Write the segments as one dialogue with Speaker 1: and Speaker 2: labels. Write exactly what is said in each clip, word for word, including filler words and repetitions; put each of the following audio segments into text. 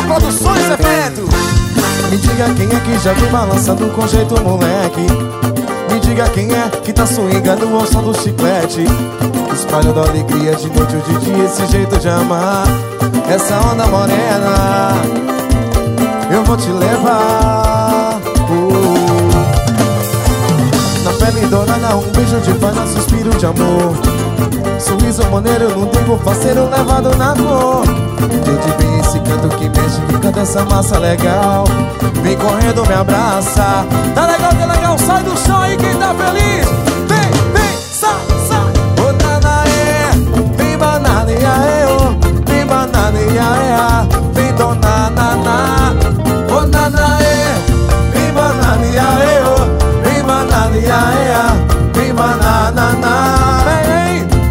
Speaker 1: Produções Evento.
Speaker 2: Me diga quem é que já vem balançando com jeito moleque. Me diga quem é que tá swingando ao som do chiclete, espalhando alegria de noite ou de dia. Esse jeito de amar, essa onda morena, eu vou te levar. uh. Na pele dourada, um beijo de paz, um suspiro de amor. Sorriso maneiro, não digo parceiro, levado na cor. Gente, bem esse canto que mexe, que canta essa massa legal. Vem correndo, me abraça.
Speaker 1: Tá legal, tá legal, sai do chão aí quem tá feliz. Vem, vem, sai, sai.
Speaker 2: Ô nanaê, vem banana e aê, ô. Vem banana e aê, vem dona naná. Ô nanaê, vem banana e aê, ô. Vem banana e aê, vem banana naná. Vem, vem.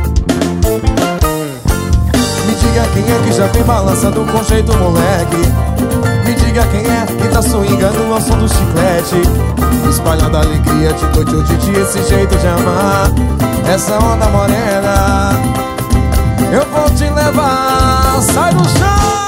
Speaker 2: Me diga quem é que já vem balançando com jeito moleque. Me diga quem é que tá swingando ao som do chiclete, espalhando alegria de noite ou de dia. Esse jeito de amar, essa onda morena, eu vou te levar.
Speaker 1: Sai do chão.